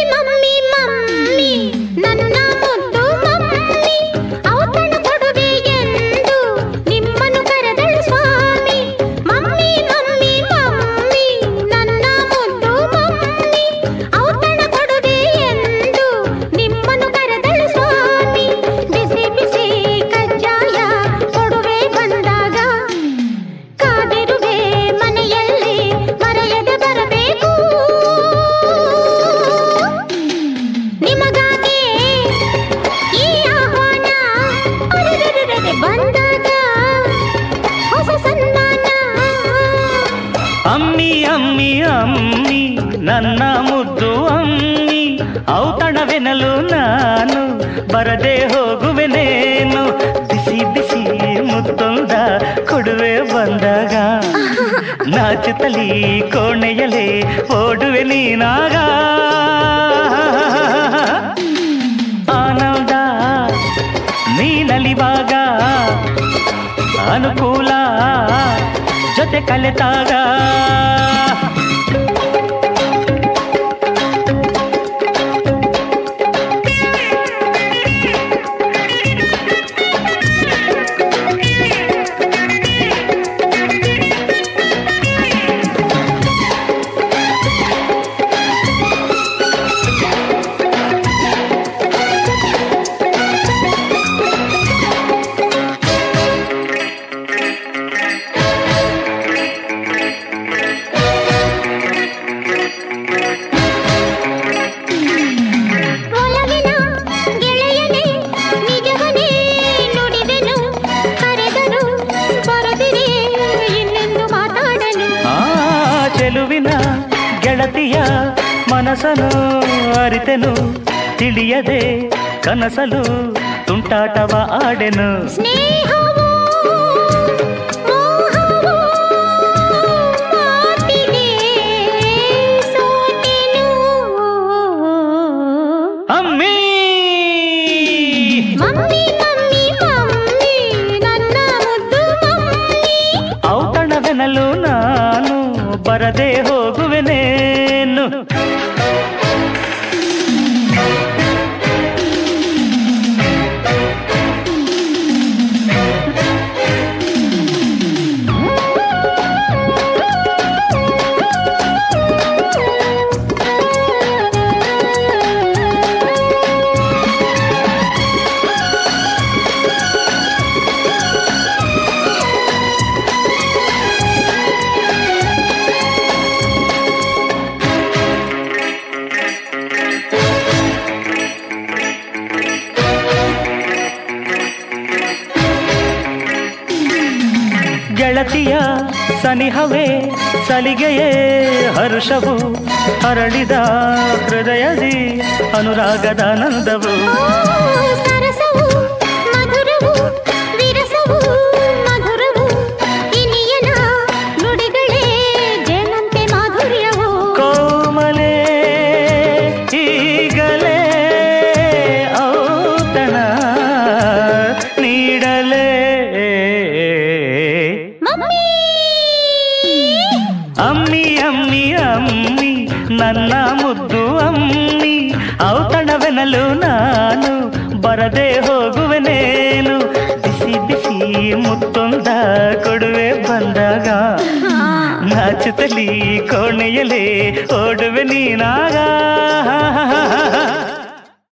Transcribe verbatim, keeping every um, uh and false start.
Mummy mummy ನನ್ನ ಮುದ್ದು mummy ಔತಣ ಕೊಡುವೆ ಎಂದು ನಿಮ್ಮನ್ನು ಕರೆದಳು ಸ್ವಾಮಿ. ಮಮ್ಮಿ ಮಮ್ಮಿ ಮಮ್ಮಿ ನನ್ನ ಮುದ್ದು ಮಮ್ಮಿ ಔತಣ ಕೊಡುವೆ ಎಂದು ನಿಮ್ಮನ್ನು ಕರೆದಳು ಸ್ವಾಮಿ. ಬಿಸಿ ಬಿಸಿ ಕಜ್ಜಾಯ ಕೊಡುವೆ ಬಂದಾಗ ಕಾದಿರುವೆ ಮನೆಯಲ್ಲಿ ಮರೆಯದೆ ಬರಬೇಕು. ನಿಮಗಾಗಿ ಈ ಆಹ್ವಾನ ಅರೆರೆರೆರೆ ಬಂದಾಗ ಹೊಸ ಸನ್ಮಾನ. ಅಮ್ಮಿ ಅಮ್ಮಿ ಅಮ್ಮಿ ನನ್ನ ಮುದ್ದು ಅಮ್ಮಿ ಔತಣವೆನಲು ನಾನು ಬರದೆ ಹೋಗುವೆನೇನು. ಬಿಸಿ ಬಿಸಿ ಮುತ್ತೊಂದ ಕೊಡುವೆ ಬಂದಾಗ ನಾಚುತ್ತಲಿ ಕೋಣೆಯಲೇ ಓಡುವೆ ನೀನಾಗ. ಆನಂದ ನೀನಲಿವಾಗ ಅನುಕೂಲ ಜೊತೆ ಕಲೆತಾಗ. ಒಲವಿನ ಗೆಳೆಯನೇ ನಿಜವನೇ ನುಡಿದೆನು ಕರೆದರು ಬರದಿರೇ ಇನ್ನೆಂದು ಮಾತಾಡಲು. ಆ ಚೆಲುವಿನ ಗೆಳತಿಯ ಮನಸ್ಸನು ಅರಿತೆನು ತಿಳಿಯದೆ ಕನಸಲು ತುಂಟಾಟವ ಆಡೆನು. ಸ್ನೇಹವೋ ಮೋಹವೋ ಮಾತಿಗೆ ಸೋತೆನು. ಅಮ್ಮಿ ಮಮ್ಮಿ ಮಮ್ಮಿ ಮಮ್ಮಿ ನನ್ನ ಮುದ್ದು ಮಮ್ಮಿ ಔತಣವೆನಲು ನಾನು ಬರದೆ ಹೋಗುವೆನೇನು. ಗೆಳತಿಯ ಸನಿಹವೇ ಸಲಿಗೆಯೇ ಹರ್ಷವು ಹರಳಿದ ಹೃದಯದಿ ಅನುರಾಗದ ನಂದವು. ಸರಸವು ಮಧುರವು ವಿರಸವು ಮಧುರವು ಇನಿಯನ ನುಡಿಗಳೇ ಜೇನಂತೆ ಮಾಧುರ್ಯವು. ಕೋಮಲೆ ಈಗಲೇ ಔತಣ ನೀಡಲೇ. ಮಮ್ಮಿ ಅಮ್ಮಿ ಅಮ್ಮಿ ಅಮ್ಮಿ ನನ್ನ ಮುದ್ದು ಅಮ್ಮಿ ಔತಣವೆನಲು ನಾನು ಬರದೆ ಹೋಗುವೆನೇನು. ಬಿಸಿ ಬಿಸಿ ಮುತ್ತೊಂದ ಕೊಡುವೆ ಬಂದಾಗ ನಾಚುತ್ತಲಿ ಕೋಣೆಯಲೇ ಓಡುವೆ ನೀನಾಗ.